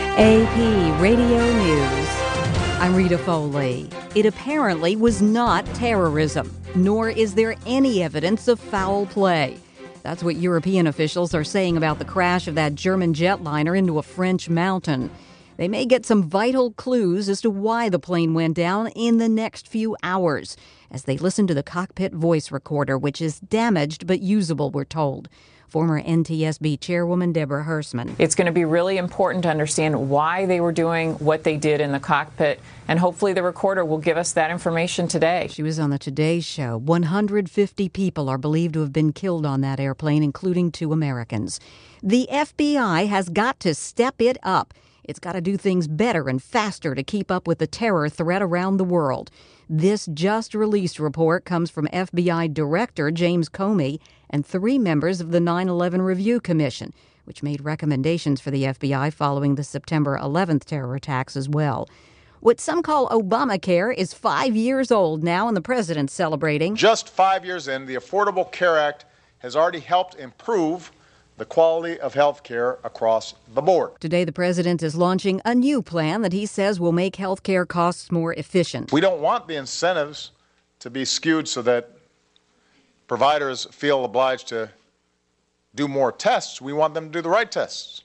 AP Radio News. I'm Rita Foley. It apparently was not terrorism, nor is there any evidence of foul play. That's what European officials are saying about the crash of that German jetliner into a French mountain. They may get some vital clues as to why the plane went down in the next few hours, as they listen to the cockpit voice recorder, which is damaged but usable, we're told. Former NTSB Chairwoman Deborah Hersman. It's going to be really important to understand why they were doing what they did in the cockpit, and hopefully the recorder will give us that information today. She was on the Today Show. 150 people are believed to have been killed on that airplane, including 2 Americans. The FBI has got to step it up. It's got to do things better and faster to keep up with the terror threat around the world. This just-released report comes from FBI Director James Comey and 3 members of the 9/11 Review Commission, which made recommendations for the FBI following the September 11th terror attacks as well. What some call Obamacare is 5 years old now, and the president's celebrating. Just 5 years in, the Affordable Care Act has already helped improve the quality of health care across the board. Today, the president is launching a new plan that he says will make health care costs more efficient. We don't want the incentives to be skewed so that providers feel obliged to do more tests. We want them to do the right tests.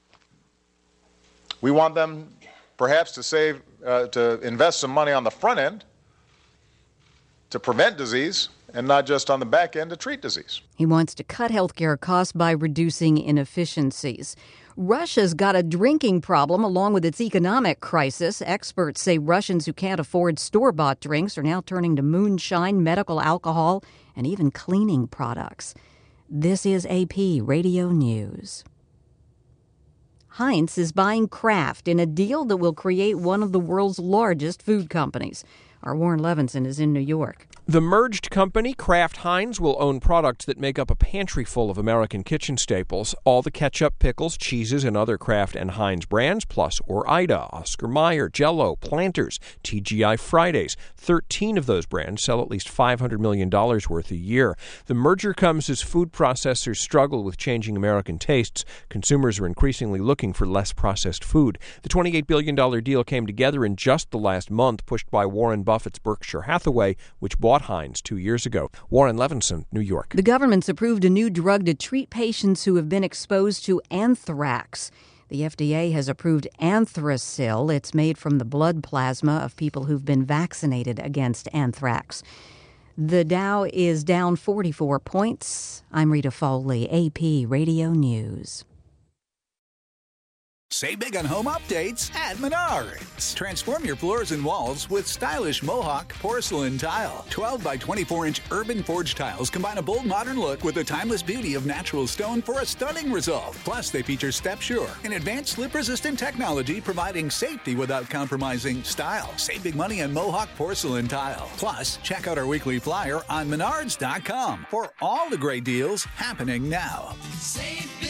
We want them perhaps to invest some money on the front end to prevent disease, and not just on the back end to treat disease. He wants to cut healthcare costs by reducing inefficiencies. Russia's got a drinking problem along with its economic crisis. Experts say Russians who can't afford store-bought drinks are now turning to moonshine, medical alcohol, and even cleaning products. This is AP Radio News. Heinz is buying Kraft in a deal that will create one of the world's largest food companies. Our Warren Levinson is in New York. The merged company, Kraft Heinz, will own products that make up a pantry full of American kitchen staples. All the ketchup, pickles, cheeses, and other Kraft and Heinz brands, plus Ore-Ida, Oscar Mayer, Jell-O, Planters, TGI Fridays. 13 of those brands sell at least $500 million worth a year. The merger comes as food processors struggle with changing American tastes. Consumers are increasingly looking for less processed food. The $28 billion deal came together in just the last month, pushed by Warren Buffett's Berkshire Hathaway, which bought Heinz 2 years ago. Warren Levinson, New York. The government's approved a new drug to treat patients who have been exposed to anthrax. The FDA has approved Anthrasil. It's made from the blood plasma of people who've been vaccinated against anthrax. The Dow is down 44 points. I'm Rita Foley, AP Radio News. Save big on home updates at Menards. Transform your floors and walls with stylish Mohawk porcelain tile. 12 by 24-inch urban forged tiles combine a bold modern look with the timeless beauty of natural stone for a stunning result. Plus, they feature Step Sure, an advanced slip-resistant technology providing safety without compromising style. Save big money on Mohawk porcelain tile. Plus, check out our weekly flyer on Menards.com for all the great deals happening now. Save big.